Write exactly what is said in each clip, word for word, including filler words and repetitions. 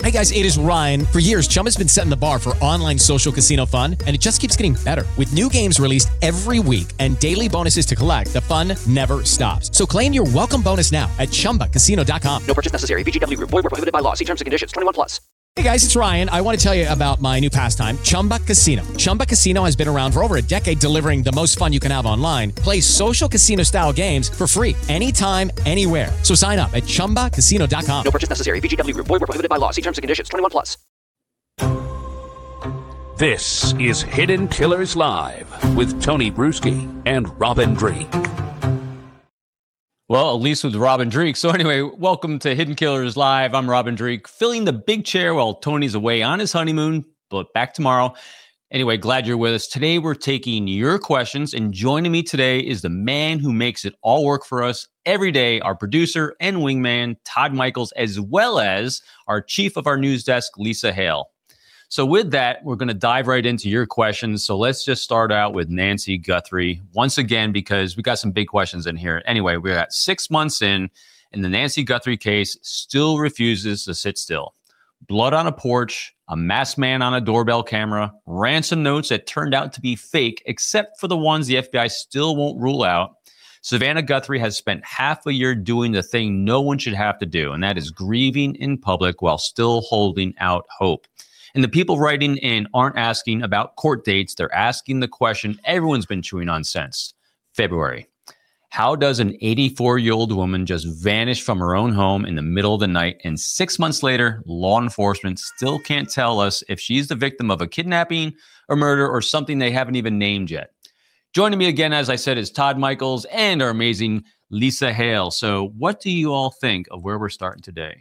Hey guys, it is Ryan. For years, Chumba's been setting the bar for online social casino fun, and it just keeps getting better. With new games released every week and daily bonuses to collect, the fun never stops. So claim your welcome bonus now at chumba casino dot com. No purchase necessary. V G W Group. Void where prohibited by law. See terms and conditions. twenty-one plus. Hey guys, it's Ryan. I want to tell you about my new pastime, Chumba Casino. Chumba Casino has been around for over a decade, delivering the most fun you can have online. Play social casino-style games for free anytime, anywhere. So sign up at chumba casino dot com. No purchase necessary. V G W Group. Void where prohibited by law. See terms and conditions. twenty-one plus. This is Hidden Killers Live with Tony Bruschi and Robin Dreek. Well, at least with Robin Dreek. So anyway, welcome to Hidden Killers Live. I'm Robin Dreek, filling the big chair while Tony's away on his honeymoon, but back tomorrow. Anyway, glad you're with us. Today, we're taking your questions, and joining me today is the man who makes it all work for us every day, our producer and wingman, Todd Michaels, as well as our chief of our news desk, Lisa Hale. So with that, we're going to dive right into your questions. So let's just start out with Nancy Guthrie once again, because we got some big questions in here. Anyway, we're at six months in, and the Nancy Guthrie case still refuses to sit still. Blood on a porch, a masked man on a doorbell camera, ransom notes that turned out to be fake, except for the ones the F B I still won't rule out. Savannah Guthrie has spent half a year doing the thing no one should have to do, and that is grieving in public while still holding out hope. And the people writing in aren't asking about court dates. They're asking the question everyone's been chewing on since February. How does an eighty-four-year-old woman just vanish from her own home in the middle of the night, and six months later, law enforcement still can't tell us if she's the victim of a kidnapping or murder or something they haven't even named yet? Joining me again, as I said, is Todd Michaels and our amazing Lisa Hale. So what do you all think of where we're starting today?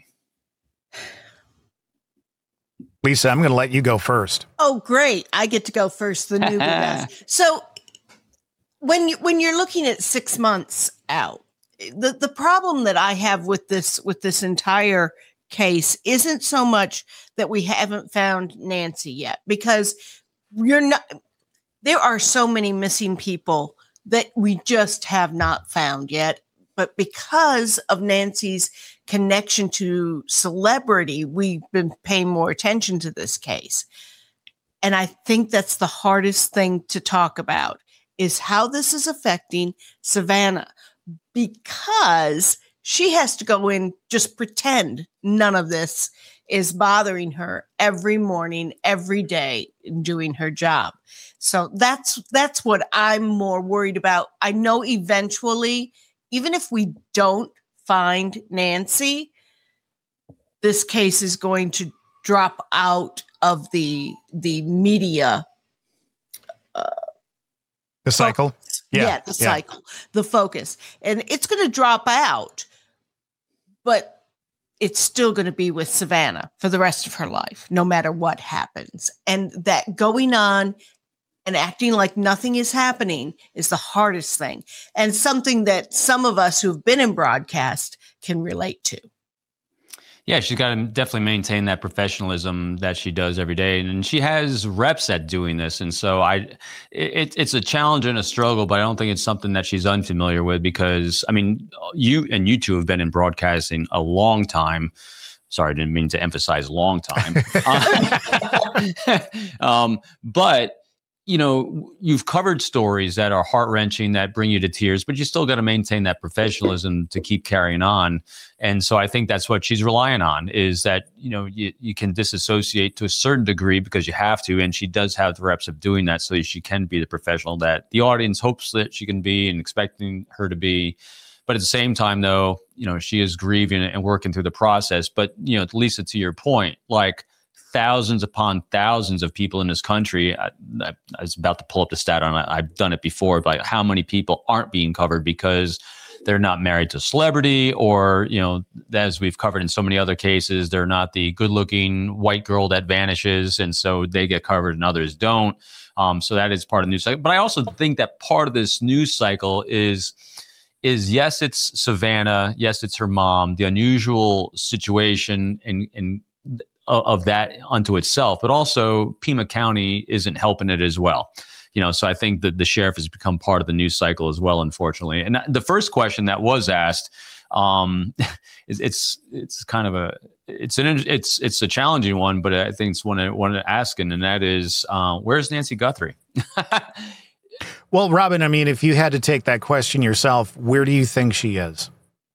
Lisa, I'm going to let you go first. Oh, great. I get to go first, the newbie does. So when, you, when you're looking at six months out, the, the problem that I have with this with this entire case isn't so much that we haven't found Nancy yet, because you're not. There are so many missing people that we just have not found yet. But because of Nancy's connection to celebrity, we've been paying more attention to this case. And I think that's the hardest thing to talk about, is how this is affecting Savannah, because she has to go in, just pretend none of this is bothering her every morning, every day, doing her job. So that's that's what I'm more worried about. I know eventually, even if we don't find Nancy, this case is going to drop out of the the media. Uh, the cycle? Focus. Yeah, yeah, the yeah. cycle, the focus. And it's going to drop out, but it's still going to be with Savannah for the rest of her life, no matter what happens. And that going on and acting like nothing is happening is the hardest thing, and something that some of us who've been in broadcast can relate to. Yeah, she's got to definitely maintain that professionalism that she does every day. And she has reps at doing this. And so I, it, it's a challenge and a struggle, but I don't think it's something that she's unfamiliar with, because, I mean, you and you two have been in broadcasting a long time. Sorry, I didn't mean to emphasize long time. um, but you know, you've covered stories that are heart-wrenching, that bring you to tears, but you still got to maintain that professionalism to keep carrying on. And so I think that's what she's relying on, is that, you know, you, you can disassociate to a certain degree because you have to. And she does have the reps of doing that, so she can be the professional that the audience hopes that she can be and expecting her to be. But at the same time, though, you know, she is grieving and working through the process. But, you know, Lisa, to your point, like, thousands upon thousands of people in this country. I, I was about to pull up the stat on it. I've done it before, but how many people aren't being covered because they're not married to a celebrity, or, you know, as we've covered in so many other cases, they're not the good looking white girl that vanishes. And so they get covered and others don't. Um, so that is part of the news cycle. But I also think that part of this news cycle is, is yes, it's Savannah. Yes, it's her mom, the unusual situation and, and, of that unto itself, but also Pima County isn't helping it as well. You know, so I think that the sheriff has become part of the news cycle as well, unfortunately. And the first question that was asked um, it's, it's it's kind of a it's an it's it's a challenging one, but I think it's one I want to ask, and that is, uh, where's Nancy Guthrie? Well, Robin, I mean, if you had to take that question yourself, where do you think she is?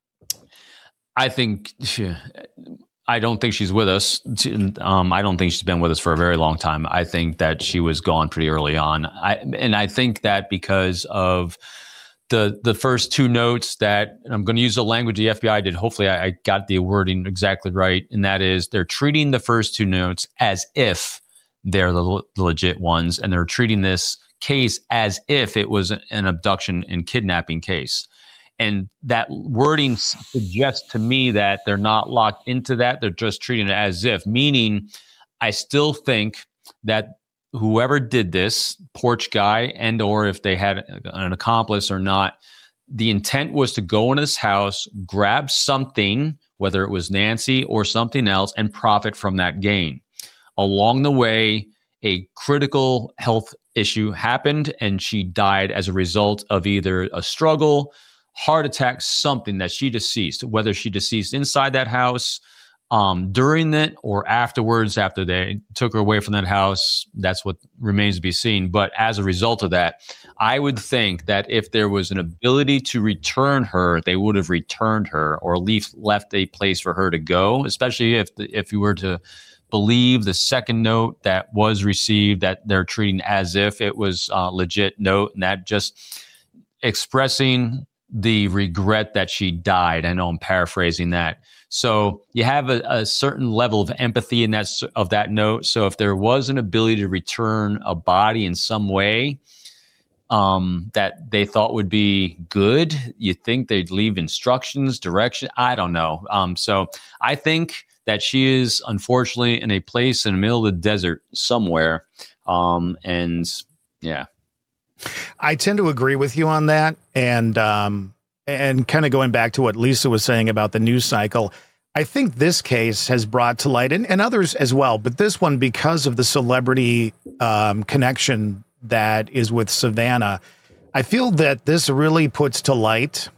I think she, I don't think she's with us. Um, I don't think she's been with us for a very long time. I think that she was gone pretty early on. I, and I think that because of the the first two notes that, and I'm going to use the language the F B I did. Hopefully I, I got the wording exactly right. And that is, they're treating the first two notes as if they're the, the legit ones. And they're treating this case as if it was an abduction and kidnapping case. And that wording suggests to me that they're not locked into that. They're just treating it as if, meaning I still think that whoever did this, porch guy, and or if they had an accomplice or not, the intent was to go in his house, grab something, whether it was Nancy or something else, and profit from that gain. Along the way, a critical health issue happened, and she died as a result of either a struggle, heart attack, something that she deceased, whether she deceased inside that house, um, during it, or afterwards, after they took her away from that house. That's what remains to be seen. But as a result of that, I would think that if there was an ability to return her, they would have returned her, or leave, left a place for her to go, especially if the, if you were to believe the second note that was received, that they're treating as if it was a legit note, and that just expressing the regret that she died. I know I'm paraphrasing that. So you have a, a certain level of empathy in that of that note. So if there was an ability to return a body in some way um, that they thought would be good, you think they'd leave instructions, direction. I don't know. Um, so I think that she is unfortunately in a place in the middle of the desert somewhere. Um, and yeah. I tend to agree with you on that. And, um, and kind of going back to what Lisa was saying about the news cycle, I think this case has brought to light, and, and others as well, but this one, because of the celebrity um, connection that is with Savannah, I feel that this really puts to light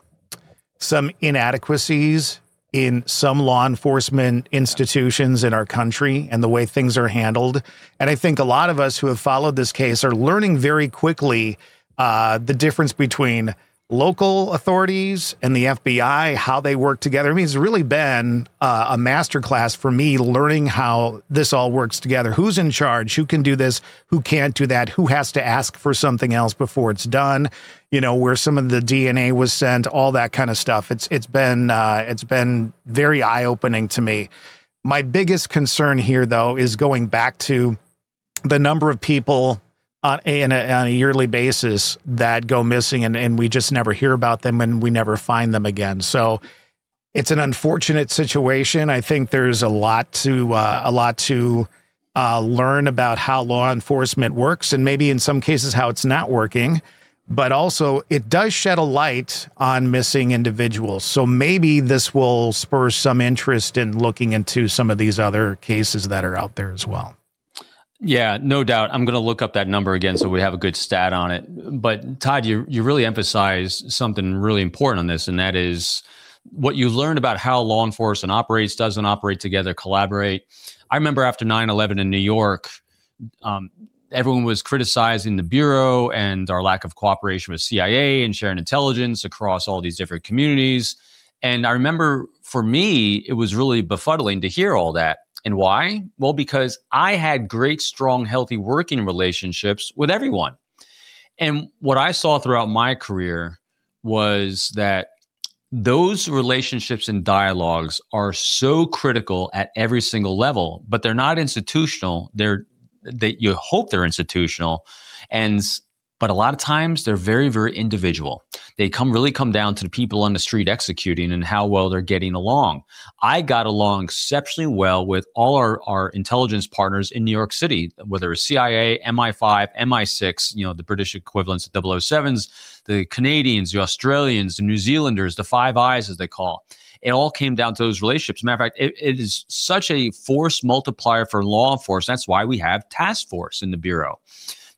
some inadequacies in some law enforcement institutions in our country and the way things are handled. And I think a lot of us who have followed this case are learning very quickly uh, the difference between local authorities and the F B I, how they work together. I mean, it's really been uh, a masterclass for me learning how this all works together. Who's in charge? Who can do this? Who can't do that? Who has to ask for something else before it's done? You know, where some of the D N A was sent, all that kind of stuff. It's it's been uh, it's been very eye-opening to me. My biggest concern here, though, is going back to the number of people on a, on a, on a yearly basis that go missing, and, and we just never hear about them, and we never find them again. So it's an unfortunate situation. I think there's a lot to uh, a lot to uh, learn about how law enforcement works, and maybe in some cases how it's not working. But also, it does shed a light on missing individuals. So maybe this will spur some interest in looking into some of these other cases that are out there as well. Yeah, no doubt. I'm going to look up that number again so we have a good stat on it. But Todd, you you really emphasize something really important on this, and that is what you learned about how law enforcement operates, doesn't operate together, collaborate. I remember after nine eleven in New York, um, everyone was criticizing the Bureau and our lack of cooperation with C I A and sharing intelligence across all these different communities. And I remember for me, it was really befuddling to hear all that. And why? Well, because I had great, strong, healthy working relationships with everyone. And what I saw throughout my career was that those relationships and dialogues are so critical at every single level, but they're not institutional. They're that you hope they're institutional. And but a lot of times they're very, very individual. They come really come down to the people on the street executing and how well they're getting along. I got along exceptionally well with all our, our intelligence partners in New York City, whether it's C I A, M I five, M I six, you know, the British equivalents of double oh sevens, the Canadians, the Australians, the New Zealanders, the Five Eyes, as they call. It all came down to those relationships. Matter of fact, it, it is such a force multiplier for law enforcement. That's why we have task force in the Bureau.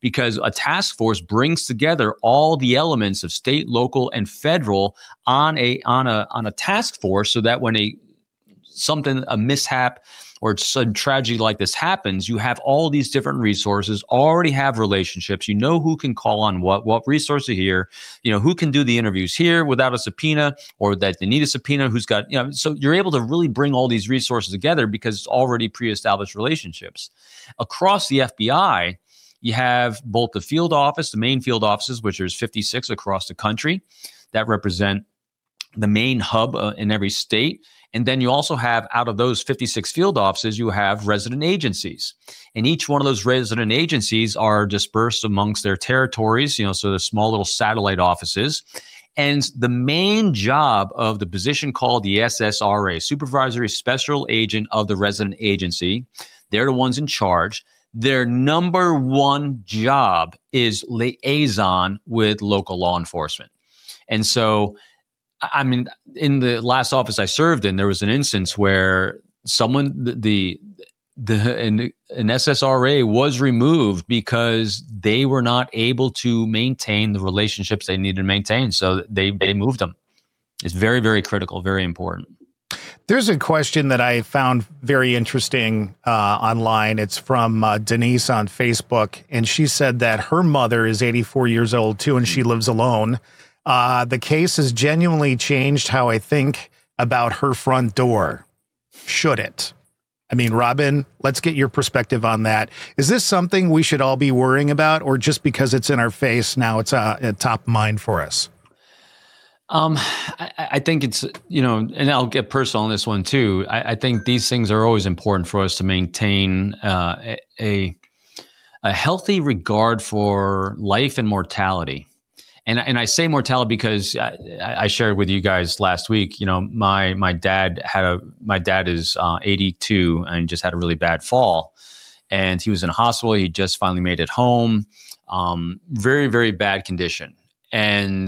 because a task force brings together all the elements of state, local, and federal on a on a on a task force, so that when a something a mishap or some tragedy like this happens, you have all these different resources, already have relationships, you know who can call on what, what resources here, you know, who can do the interviews here without a subpoena, or that they need a subpoena, who's got, you know, so you're able to really bring all these resources together because it's already pre-established relationships. Across the F B I, you have both the field office, the main field offices, which there's fifty-six across the country that represent the main hub uh, in every state. And then you also have, out of those fifty-six field offices, you have resident agencies. And each one of those resident agencies are dispersed amongst their territories, you know, so they're small little satellite offices. And the main job of the position called the S S R A, Supervisory Special Agent of the Resident Agency, they're the ones in charge. Their number one job is liaison with local law enforcement. And so, I mean, in the last office I served in, there was an instance where someone, the, the, the an, an S S R A was removed because they were not able to maintain the relationships they needed to maintain. So they, they moved them. It's very, very critical, very important. There's a question that I found very interesting uh, online. It's from uh, Denise on Facebook. And she said that her mother is eighty-four years old too, and she lives alone. Uh, the case has genuinely changed how I think about her front door. Should it? I mean, Robin, let's get your perspective on that. Is this something we should all be worrying about, or just because it's in our face now, it's a, a top mind for us? Um, I, I think it's, you know, and I'll get personal on this one too. I, I think these things are always important for us to maintain uh, a, a healthy regard for life and mortality. And and I say mortality because I, I shared with you guys last week. You know, my my dad had a my dad is uh, eighty-two and just had a really bad fall, and he was in a hospital. He just finally made it home. Um, very very bad condition, and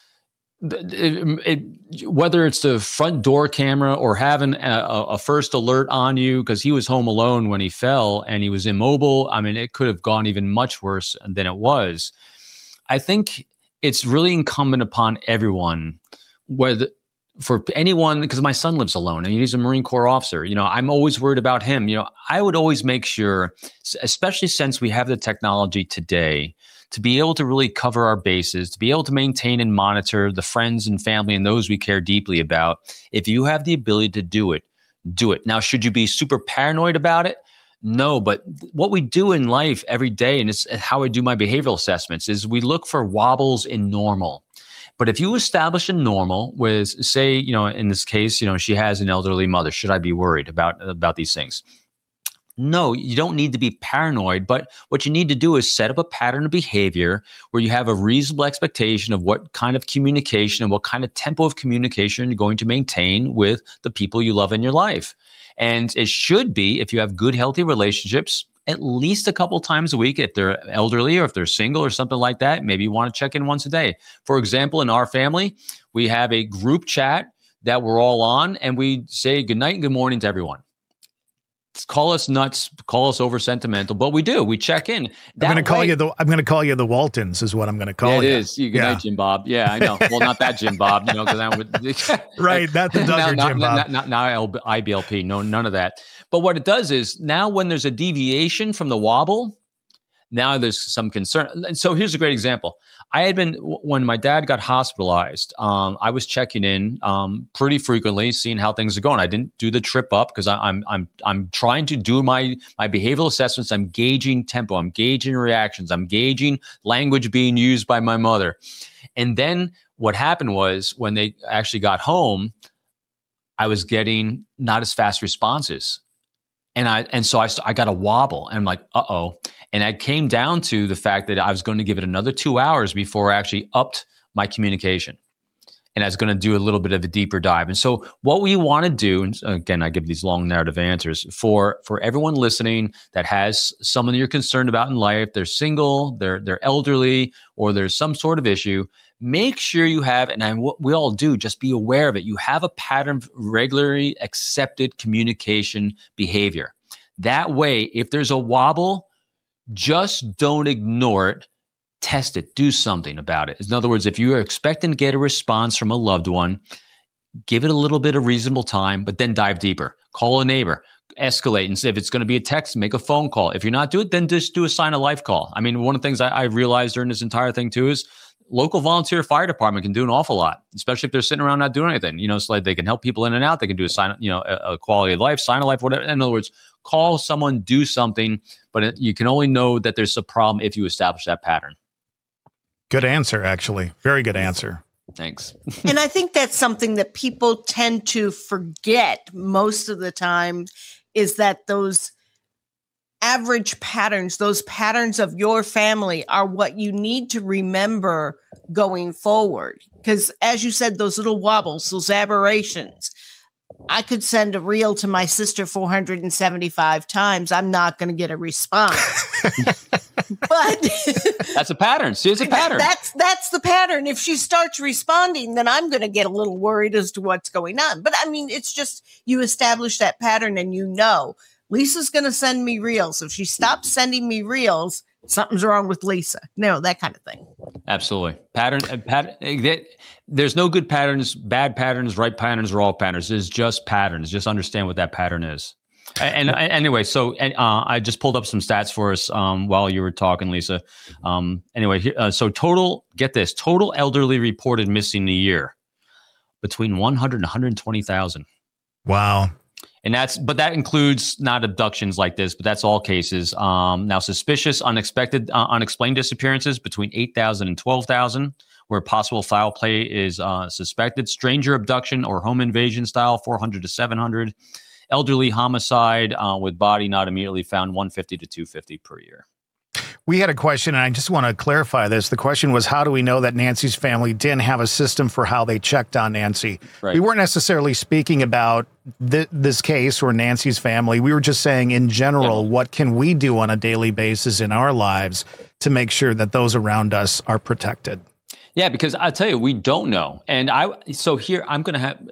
it, it, whether it's the front door camera or having a, a first alert on you, because he was home alone when he fell and he was immobile. I mean, it could have gone even much worse than it was. I think it's really incumbent upon everyone, whether for anyone, because my son lives alone and he's a Marine Corps officer. You know, I'm always worried about him. You know, I would always make sure, especially since we have the technology today, to be able to really cover our bases, to be able to maintain and monitor the friends and family and those we care deeply about. If you have the ability to do it, do it. Now, should you be super paranoid about it? No, but what we do in life every day, and it's how I do my behavioral assessments, is we look for wobbles in normal. But if you establish a normal with, say, you know, in this case, you know, she has an elderly mother, should I be worried about, about these things? No, you don't need to be paranoid, but what you need to do is set up a pattern of behavior where you have a reasonable expectation of what kind of communication and what kind of tempo of communication you're going to maintain with the people you love in your life. And it should be, if you have good, healthy relationships, at least a couple times a week. If they're elderly or if they're single or something like that, maybe you want to check in once a day. For example, in our family, we have a group chat that we're all on, and we say good night and good morning to everyone. Call us nuts, call us over sentimental, but we do. We check in. That I'm going to call way, you the. I'm going to call you the Waltons. Is what I'm going to call yeah, you. It is. You, good yeah. night, Jim Bob. Yeah, I know. Well, not that Jim Bob. You know, because I would. Right, not the Duggar not, Jim not, Bob. Not, not, not I B L P. No, none of that. But what it does is now when there's a deviation from the wobble, now there's some concern. And so here's a great example. I had been, when my dad got hospitalized, um, I was checking in um, pretty frequently, seeing how things are going. I didn't do the trip up because I'm I'm I'm trying to do my my behavioral assessments. I'm gauging tempo. I'm gauging reactions. I'm gauging language being used by my mother. And then what happened was when they actually got home, I was getting not as fast responses. And I and so I, I got a wobble, and I'm like, uh-oh. And I came down to the fact that I was going to give it another two hours before I actually upped my communication. And I was going to do a little bit of a deeper dive. And so what we want to do, and again, I give these long narrative answers, for, for everyone listening that has someone you're concerned about in life, they're single, they're, they're elderly, or there's some sort of issue, make sure you have, and I, what we all do, just be aware of it. You have a pattern of regularly accepted communication behavior. That way, if there's a wobble, just don't ignore it. Test it. Do something about it. In other words, if you are expecting to get a response from a loved one, give it a little bit of reasonable time, but then dive deeper. Call a neighbor, escalate, and say if it's going to be a text, make a phone call. If you're not doing it, then just do a sign of life call. I mean, one of the things I, I realized during this entire thing too is local volunteer fire department can do an awful lot, especially if they're sitting around not doing anything. You know, it's like they can help people in and out. They can do a sign, you know, a, a quality of life, sign of life, whatever. In other words, call someone, do something, but it, you can only know that there's a problem if you establish that pattern. Good answer, actually. Very good answer. Thanks. And I think that's something that people tend to forget most of the time, is that those average patterns, those patterns of your family are what you need to remember going forward. Because as you said, those little wobbles, those aberrations, I could send a reel to my sister four hundred seventy-five times. I'm not going to get a response. But that's a pattern. See, it's a pattern. That's that's the pattern. If she starts responding, then I'm going to get a little worried as to what's going on. But I mean, it's just you establish that pattern and you know, Lisa's going to send me reels. If she stops sending me reels, something's wrong with Lisa. No, that kind of thing. Absolutely. Pattern, uh, pat, uh, there's no good patterns, bad patterns, right patterns, or all patterns. There's just patterns. Just understand what that pattern is. And, and anyway, so uh, I just pulled up some stats for us um, while you were talking, Lisa. Um, anyway, uh, so total, get this, total elderly reported missing a year between one hundred and one hundred twenty thousand. Wow. And that's, but that includes not abductions like this, but that's all cases. Um, now, suspicious, unexpected, uh, unexplained disappearances between eight thousand and twelve thousand, where possible foul play is uh, suspected. Stranger abduction or home invasion style, four hundred to seven hundred. Elderly homicide uh, with body not immediately found, one fifty to two fifty per year. We had a question, and I just want to clarify this. The question was, how do we know that Nancy's family didn't have a system for how they checked on Nancy? Right. We weren't necessarily speaking about th- this case or Nancy's family. We were just saying, in general, yeah. What can we do on a daily basis in our lives to make sure that those around us are protected? Yeah, because I'll tell you, we don't know. And I, so here, I'm going to have...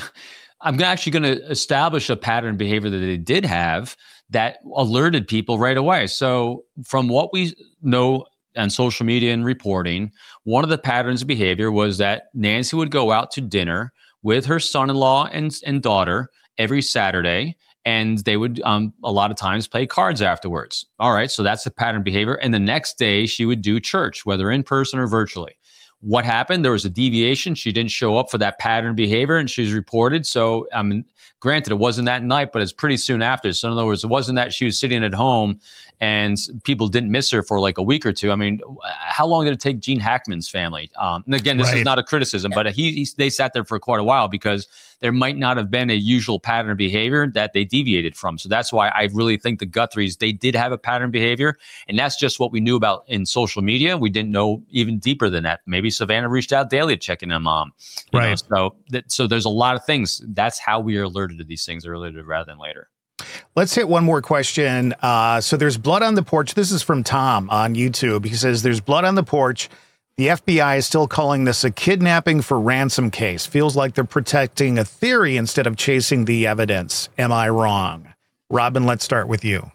I'm actually going to establish a pattern behavior that they did have that alerted people right away. So from what we know on social media and reporting, one of the patterns of behavior was that Nancy would go out to dinner with her son-in-law and, and daughter every Saturday, and they would um, a lot of times play cards afterwards. All right, so that's the pattern behavior. And the next day she would do church, whether in person or virtually. What happened? There was a deviation. She didn't show up for that pattern behavior, and she's reported. So, I mean, granted, it wasn't that night, but it's pretty soon after. So, in other words, it wasn't that she was sitting at home and people didn't miss her for like a week or two. I mean, how long did it take Gene Hackman's family? Um, and again, this right. is not a criticism, but he, he they sat there for quite a while because there might not have been a usual pattern of behavior that they deviated from. So that's why I really think the Guthries, they did have a pattern behavior. And that's just what we knew about in social media. We didn't know even deeper than that. Maybe Savannah reached out daily to check in on mom. Right. Know? So, that, so there's a lot of things. That's how we are alerted to these things earlier rather than later. Let's hit one more question. Uh, so there's blood on the porch. This is from Tom on YouTube. He says, there's blood on the porch. The F B I is still calling this a kidnapping for ransom case. Feels like they're protecting a theory instead of chasing the evidence. Am I wrong? Robin, let's start with you.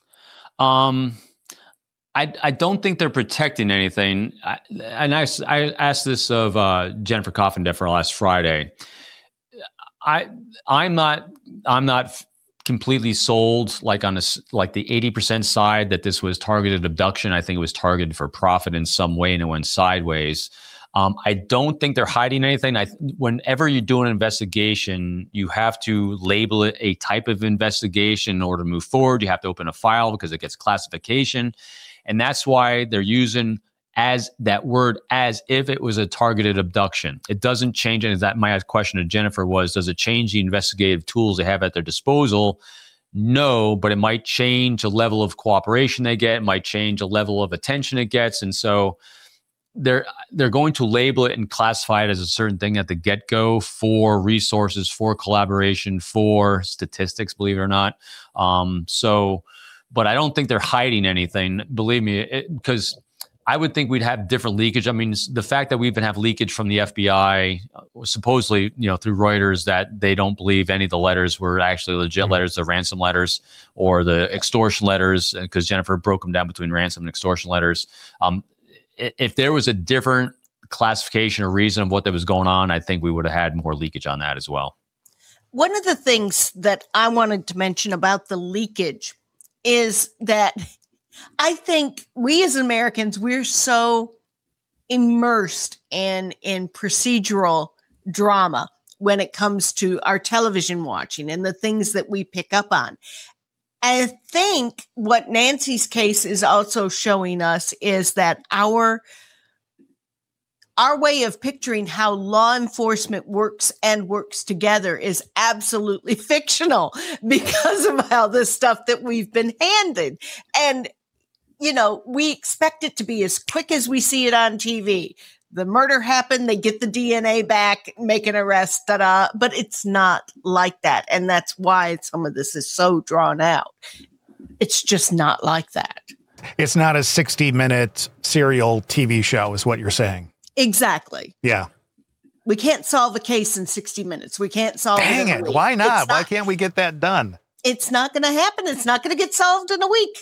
Um, I I don't think they're protecting anything. I, and I, I asked this of uh, Jennifer Coffindeffer last Friday. I I'm not I'm not completely sold like on a, like the eighty percent side that this was targeted abduction. I think it was targeted for profit in some way and it went sideways. Um, I don't think they're hiding anything. I, whenever you do an investigation, you have to label it a type of investigation in order to move forward. You have to open a file because it gets classification. And that's why they're using as that word as if it was a targeted abduction. It doesn't change. And that my question to Jennifer was, does it change the investigative tools they have at their disposal? No, but it might change the level of cooperation they get. It might change the level of attention it gets. And so they're they're going to label it and classify it as a certain thing at the get-go for resources, for collaboration, for statistics, believe it or not. Um, so, but I don't think they're hiding anything. Believe me, because I would think we'd have different leakage. I mean, the fact that we even have leakage from the F B I, supposedly, you know, through Reuters, that they don't believe any of the letters were actually legit mm-hmm. letters, the ransom letters or the extortion letters, because Jennifer broke them down between ransom and extortion letters. Um, if there was a different classification or reason of what that was going on, I think we would have had more leakage on that as well. One of the things that I wanted to mention about the leakage is that I think we as Americans, we're so immersed in, in procedural drama when it comes to our television watching and the things that we pick up on. I think what Nancy's case is also showing us is that our Our way of picturing how law enforcement works and works together is absolutely fictional because of how this stuff that we've been handed. And, you know, we expect it to be as quick as we see it on T V. The murder happened, they get the D N A back, make an arrest, ta-da. But it's not like that. And that's why some of this is so drawn out. It's just not like that. It's not a sixty minute serial T V show is what you're saying. Exactly. Yeah. We can't solve a case in sixty minutes. We can't solve Dang it. it. Why not? not? Why not, can't we get that done? It's not going to happen. It's not going to get solved in a week.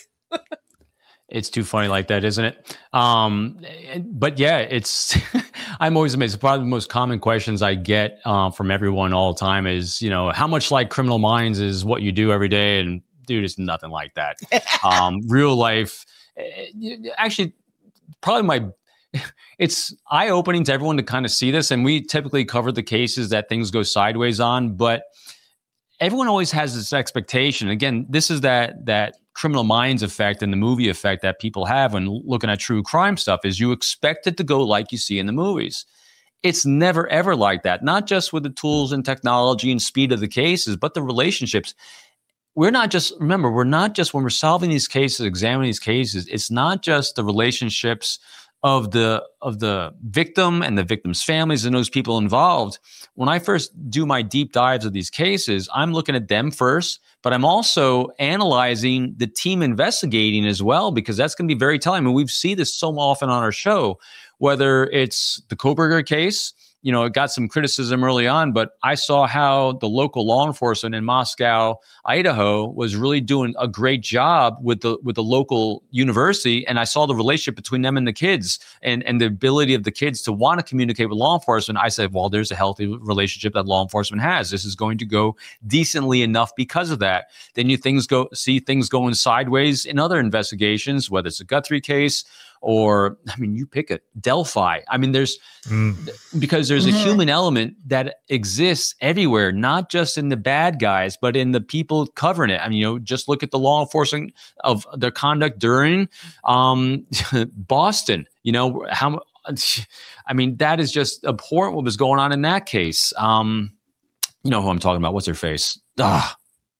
It's too funny like that, isn't it? Um, but yeah, it's, I'm always amazed. Probably the most common questions I get uh, from everyone all the time is, you know, how much like Criminal Minds is what you do every day? And dude, it's nothing like that. um, real life, actually, probably my, it's eye-opening to everyone to kind of see this. And we typically cover the cases that things go sideways on, but everyone always has this expectation. Again, this is that that Criminal Minds effect and the movie effect that people have when looking at true crime stuff, is you expect it to go like you see in the movies. It's never, ever like that. Not just with the tools and technology and speed of the cases, but the relationships. We're not just, remember, we're not just, when we're solving these cases, examining these cases, it's not just the relationships of the of the victim and the victim's families and those people involved. When I first do my deep dives of these cases, I'm looking at them first, but I'm also analyzing the team investigating as well, because that's going to be very telling. I mean, we see this so often on our show, whether it's the Kohberger case. You know, it got some criticism early on, but I saw how the local law enforcement in Moscow, Idaho, was really doing a great job with the with the local university. And I saw the relationship between them and the kids, and, and the ability of the kids to want to communicate with law enforcement. I said, well, there's a healthy relationship that law enforcement has. This is going to go decently enough because of that. Then you things go see things going sideways in other investigations, whether it's a Guthrie case, or, I mean, you pick it, Delphi. I mean, there's, mm. because there's a human element that exists everywhere, not just in the bad guys, but in the people covering it. I mean, you know, just look at the law enforcement of their conduct during um, Boston. You know, how, I mean, that is just abhorrent what was going on in that case. Um, you know who I'm talking about. What's her face? Ah.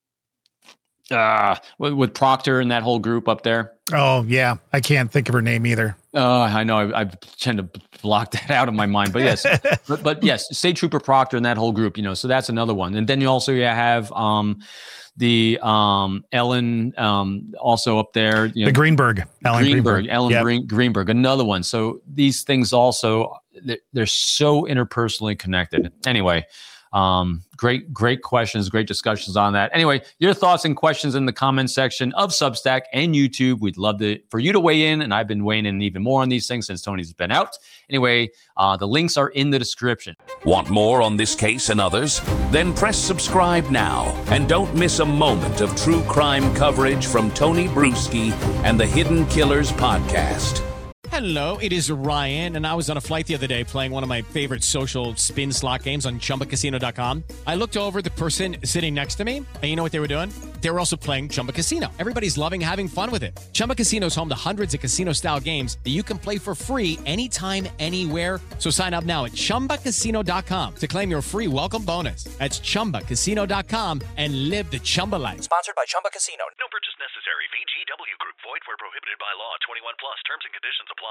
Uh, with, with Proctor and that whole group up there. Oh, yeah. I can't think of her name either. Uh, I know. I, I tend to block that out of my mind. But yes, but, but yes, State Trooper Proctor and that whole group, you know, so that's another one. And then you also yeah, have um, the um, Ellen um, also up there. You know, the Greenberg. Ellen Greenberg. Greenberg. Ellen yep. Green, Greenberg, another one. So these things also, they're, they're so interpersonally connected. Anyway. Um, great, great questions, great discussions on that. Anyway, your thoughts and questions in the comment section of Substack and YouTube. We'd love to for you to weigh in, and I've been weighing in even more on these things since Tony's been out. Anyway, uh, the links are in the description. Want more on this case and others? Then press subscribe now and don't miss a moment of true crime coverage from Tony Bruschi and the Hidden Killers podcast. Hello, it is Ryan, and I was on a flight the other day playing one of my favorite social spin slot games on Chumba Casino dot com. I looked over at the person sitting next to me, and you know what they were doing? They were also playing Chumba Casino. Everybody's loving having fun with it. Chumba Casino is home to hundreds of casino-style games that you can play for free anytime, anywhere. So sign up now at Chumba Casino dot com to claim your free welcome bonus. That's Chumba Casino dot com and live the Chumba life. Sponsored by Chumba Casino. No purchase necessary. V G W Group. Void where prohibited by law. twenty-one plus. Terms and conditions apply.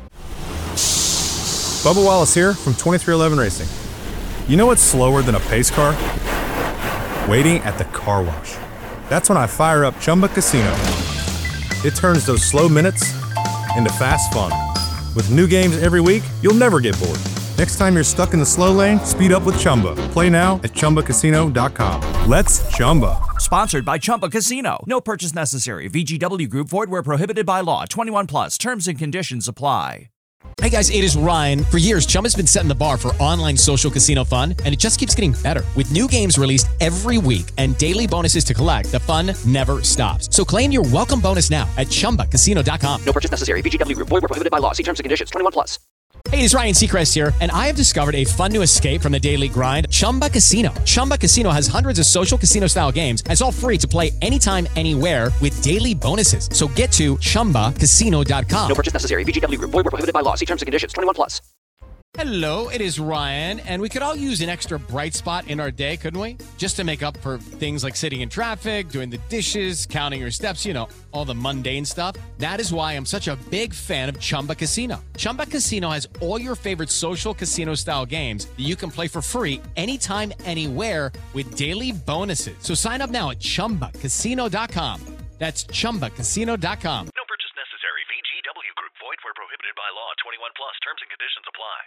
Bubba Wallace here from twenty-three eleven Racing. You know what's slower than a pace car? Waiting at the car wash. That's when I fire up Chumba Casino. It turns those slow minutes into fast fun. With new games every week, you'll never get bored. Next time you're stuck in the slow lane, speed up with Chumba. Play now at Chumba Casino dot com. Let's Chumba. Sponsored by Chumba Casino. No purchase necessary. V G W Group. Void where prohibited by law. twenty-one plus. Terms and conditions apply. Hey guys, it is Ryan. For years, Chumba's been setting the bar for online social casino fun, and it just keeps getting better. With new games released every week and daily bonuses to collect, the fun never stops. So claim your welcome bonus now at Chumba Casino dot com. No purchase necessary. V G W Group. Void where prohibited by law. See terms and conditions. twenty-one plus. Hey, it's Ryan Seacrest here, and I have discovered a fun new escape from the daily grind, Chumba Casino. Chumba Casino has hundreds of social casino-style games, and it's all free to play anytime, anywhere with daily bonuses. So get to Chumba Casino dot com. No purchase necessary. V G W Group. Void where prohibited by law. See terms and conditions. twenty-one plus. Hello, it is Ryan, and we could all use an extra bright spot in our day, couldn't we? Just to make up for things like sitting in traffic, doing the dishes, counting your steps, you know, all the mundane stuff. That is why I'm such a big fan of Chumba Casino. Chumba Casino has all your favorite social casino-style games that you can play for free anytime, anywhere with daily bonuses. So sign up now at Chumba Casino dot com. That's Chumba Casino dot com. No purchase necessary. V G W Group. Void where prohibited by law. twenty-one plus. Terms and conditions apply.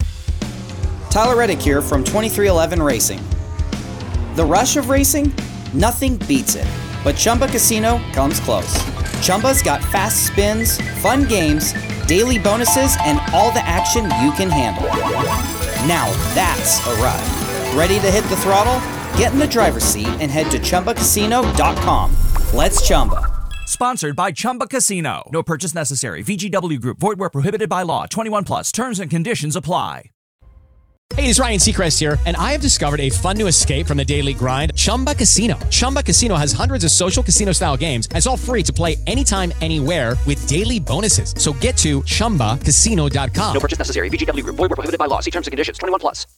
Tyler Reddick here from twenty-three eleven Racing. The rush of racing? Nothing beats it. But Chumba Casino comes close. Chumba's got fast spins, fun games, daily bonuses, and all the action you can handle. Now that's a ride. Ready to hit the throttle? Get in the driver's seat and head to Chumba Casino dot com. Let's Chumba. Sponsored by Chumba Casino. No purchase necessary. V G W Group. Void where prohibited by law. twenty-one plus. Terms and conditions apply. Hey, it's Ryan Seacrest here, and I have discovered a fun new escape from the daily grind, Chumba Casino. Chumba Casino has hundreds of social casino-style games, and it's all free to play anytime, anywhere with daily bonuses. So get to Chumba Casino dot com. No purchase necessary. V G W Group. Void where prohibited by law. See terms and conditions. twenty-one plus.